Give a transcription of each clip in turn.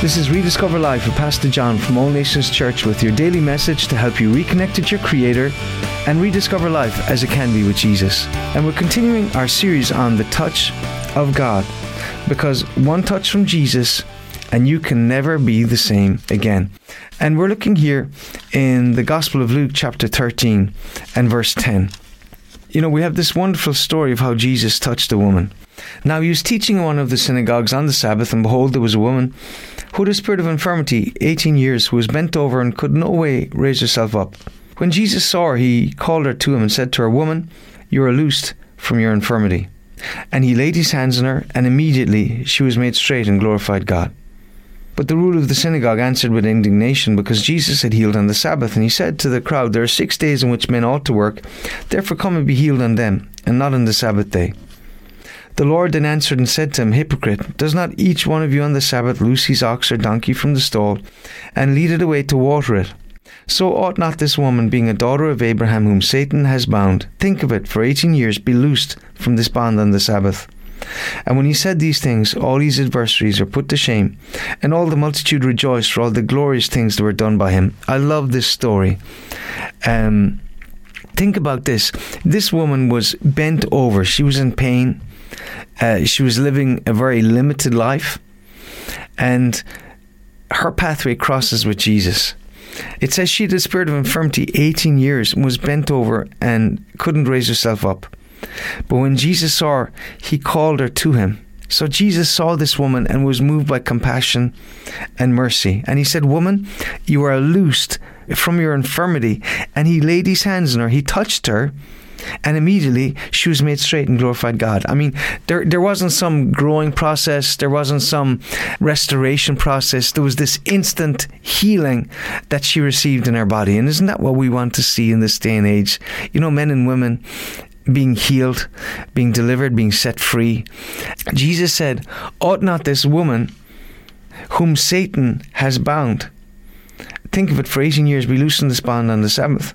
This is Rediscover Life with Pastor John from All Nations Church with your daily message to help you reconnect with your Creator and rediscover life as it can be with Jesus. And we're continuing our series on the touch of God, because one touch from Jesus and you can never be the same again. And we're looking here in the Gospel of Luke chapter 13 and verse 10. You know, we have this wonderful story of how Jesus touched a woman. Now he was teaching in one of the synagogues on the Sabbath, and behold, there was a woman who had a spirit of infirmity 18 years, who was bent over and could no way raise herself up. When Jesus saw her, he called her to him and said to her, "Woman, you are loosed from your infirmity." And he laid his hands on her, and immediately she was made straight and glorified God. But the ruler of the synagogue answered with indignation, because Jesus had healed on the Sabbath. And he said to the crowd, "There are 6 days in which men ought to work. Therefore come and be healed on them, and not on the Sabbath day." The Lord then answered and said to him, "Hypocrite, does not each one of you on the Sabbath loose his ox or donkey from the stall, and lead it away to water it? So ought not this woman, being a daughter of Abraham, whom Satan has bound, think of it, for 18 years, be loosed from this bond on the Sabbath?" And when he said these things, all his adversaries were put to shame, and all the multitude rejoiced for all the glorious things that were done by him. I love this story. Think about this. This woman was bent over. She was in pain. She was living a very limited life, and her pathway crosses with Jesus. It says she had a spirit of infirmity 18 years and was bent over and couldn't raise herself up. But when Jesus saw her, he called her to him. So Jesus saw this woman and was moved by compassion and mercy. And he said, "Woman, you are loosed from your infirmity." And he laid his hands on her. He touched her, and immediately she was made straight and glorified God. I mean, there wasn't some growing process. There wasn't some restoration process. There was this instant healing that she received in her body. And isn't that what we want to see in this day and age? You know, men and women being healed, being delivered, being set free. Jesus said, "Ought not this woman, whom Satan has bound, think of it, for 18 years, be loosed in this bond on the Sabbath?"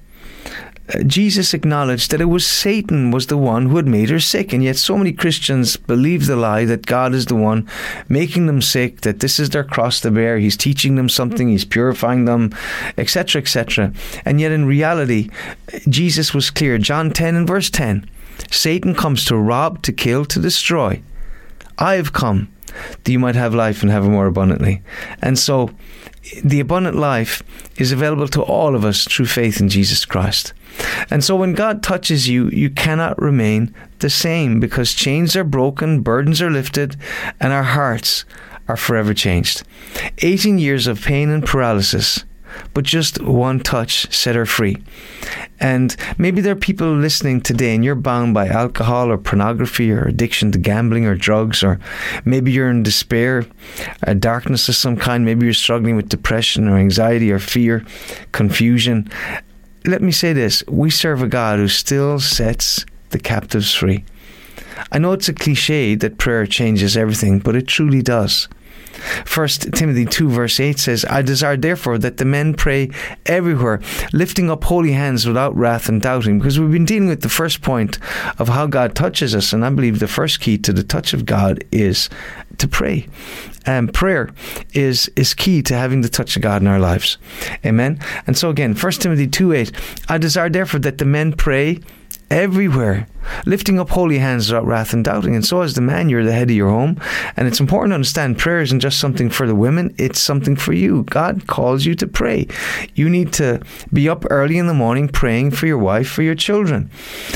Jesus acknowledged that it was Satan was the one who had made her sick, and yet so many Christians believe the lie that God is the one making them sick, that this is their cross to bear, he's teaching them something, he's purifying them, etc., etc. And yet in reality, Jesus was clear. John 10 and verse 10, Satan comes to rob, to kill, to destroy. I have come that you might have life and have it more abundantly. And so the abundant life is available to all of us through faith in Jesus Christ. And so when God touches you, you cannot remain the same, because chains are broken, burdens are lifted, and our hearts are forever changed. 18 years of pain and paralysis, but just one touch set her free. And maybe there are people listening today and you're bound by alcohol or pornography or addiction to gambling or drugs, or maybe you're in despair, a darkness of some kind. Maybe you're struggling with depression or anxiety or fear, confusion. Let me say this, we serve a God who still sets the captives free. I know it's a cliche that prayer changes everything, but it truly does. 1 Timothy 2 verse 8 says, "I desire therefore that the men pray everywhere, lifting up holy hands without wrath and doubting." Because we've been dealing with the first point of how God touches us, and I believe the first key to the touch of God is to pray. Prayer is key to having the touch of God in our lives. Amen. And so again, 1 Timothy 2:8, "I desire therefore that the men pray everywhere, lifting up holy hands without wrath and doubting." And so as the man, you're the head of your home. And it's important to understand prayer isn't just something for the women, it's something for you. God calls you to pray. You need to be up early in the morning praying for your wife, for your children.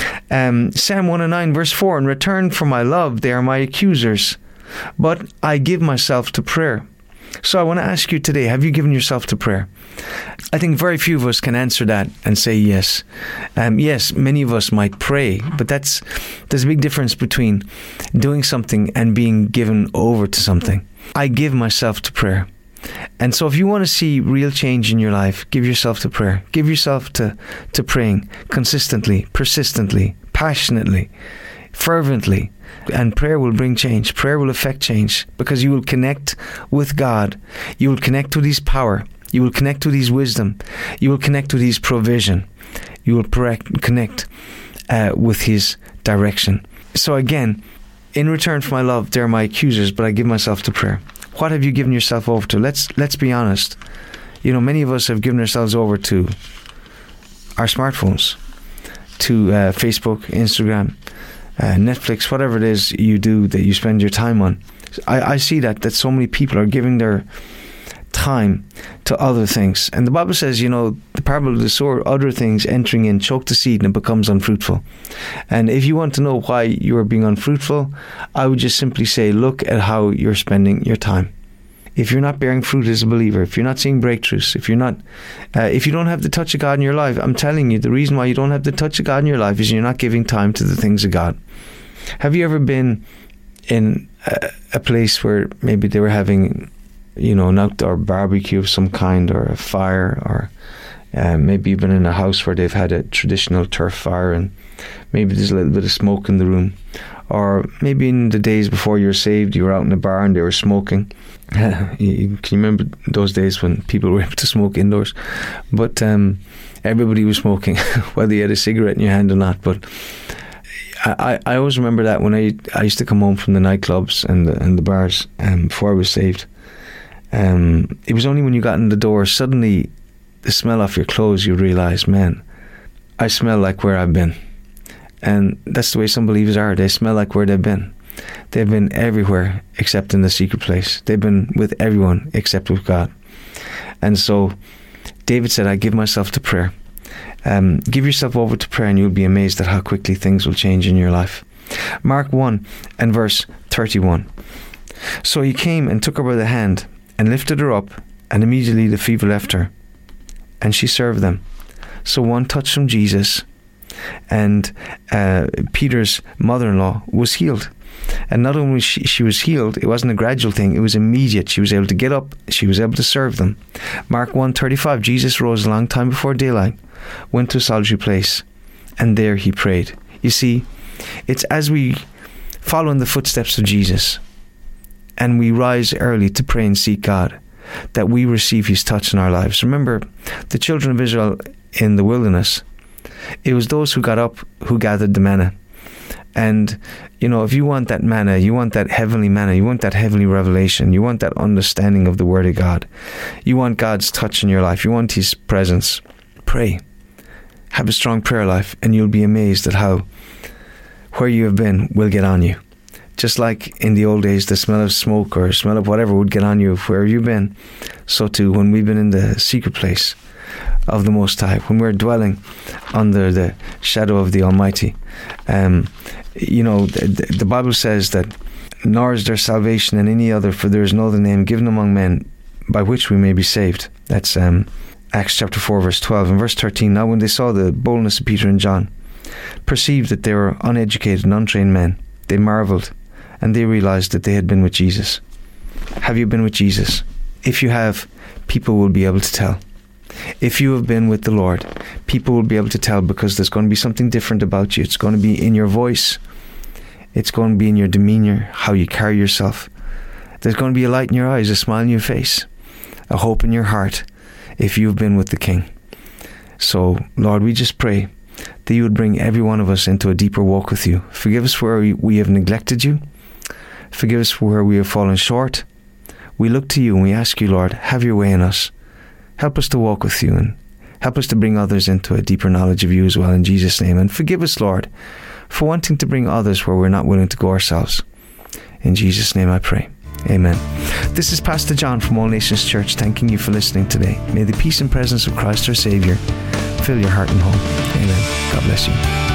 Psalm 109 verse 4, "In return for my love, they are my accusers, but I give myself to prayer." So I want to ask you today, have you given yourself to prayer? I think very few of us can answer that and say yes. Yes, many of us might pray, but there's a big difference between doing something and being given over to something. I give myself to prayer. And so if you want to see real change in your life, give yourself to prayer. Give yourself to praying consistently, persistently, passionately, fervently. And prayer will bring change. Prayer will affect change, because you will connect with God. You will connect with his power. You will connect with his wisdom. You will connect with his provision. You will connect with his direction. So again, in return for my love, they're my accusers, but I give myself to prayer. What have you given yourself over to? Let's be honest. You know, many of us have given ourselves over to our smartphones, to Facebook, Instagram, Netflix, whatever it is you do that you spend your time on. I see that so many people are giving their time to other things. And the Bible says, you know, the parable of the sower, other things entering in choke the seed and it becomes unfruitful. And if you want to know why you are being unfruitful, I would just simply say, look at how you're spending your time. If you're not bearing fruit as a believer, if you're not seeing breakthroughs, if you don't have the touch of God in your life, I'm telling you, the reason why you don't have the touch of God in your life is you're not giving time to the things of God. Have you ever been in a place where maybe they were having, you know, an outdoor barbecue of some kind, or a fire, or maybe you've been in a house where they've had a traditional turf fire and maybe there's a little bit of smoke in the room, or maybe in the days before you were saved, you were out in a bar and they were smoking. Can you remember those days when people were able to smoke indoors? But everybody was smoking, whether you had a cigarette in your hand or not. But I always remember that when I used to come home from the nightclubs and the bars before I was saved. It was only when you got in the door, suddenly the smell off your clothes, you realise, man, I smell like where I've been. And that's the way some believers are. They smell like where they've been. They've been everywhere except in the secret place. They've been with everyone except with God. And so David said, I give myself to prayer. Give yourself over to prayer and you'll be amazed at how quickly things will change in your life. Mark 1 and verse 31. So he came and took her by the hand and lifted her up, and immediately the fever left her, and she served them. So one touch from Jesus, and Peter's mother-in-law was healed. And not only she was healed, it wasn't a gradual thing, it was immediate. She was able to get up, she was able to serve them. Mark 1:35, Jesus rose a long time before daylight, went to a solitary place, and there he prayed. You see, it's as we follow in the footsteps of Jesus, and we rise early to pray and seek God, that we receive his touch in our lives. Remember, the children of Israel in the wilderness, it was those who got up who gathered the manna. And, you know, if you want that manna, you want that heavenly manna, you want that heavenly revelation, you want that understanding of the Word of God, you want God's touch in your life, you want his presence, pray. Have a strong prayer life, and you'll be amazed at how where you have been will get on you. Just like in the old days, the smell of smoke or smell of whatever would get on you where you've been, so too when we've been in the secret place of the Most High, when we're dwelling under the shadow of the Almighty. You know, the Bible says that, nor is there salvation in any other, for there is no other name given among men by which we may be saved. That's Acts chapter 4 verse 12. And verse 13, now when they saw the boldness of Peter and John, perceived that they were uneducated and untrained men, they marvelled, and they realised that they had been with Jesus. Have you been with Jesus? If you have, people will be able to tell. If you have been with the Lord, people will be able to tell, because there's going to be something different about you. It's going to be in your voice. It's going to be in your demeanour, how you carry yourself. There's going to be a light in your eyes, a smile on your face, a hope in your heart, if you've been with the King. So, Lord, we just pray that you would bring every one of us into a deeper walk with you. Forgive us where we have neglected you. Forgive us where we have fallen short. We look to you and we ask you, Lord, have your way in us. Help us to walk with you, and help us to bring others into a deeper knowledge of you as well, in Jesus' name. And forgive us, Lord, for wanting to bring others where we're not willing to go ourselves. In Jesus' name I pray. Amen. This is Pastor John from All Nations Church, thanking you for listening today. May the peace and presence of Christ our Saviour fill your heart and home. Amen. God bless you.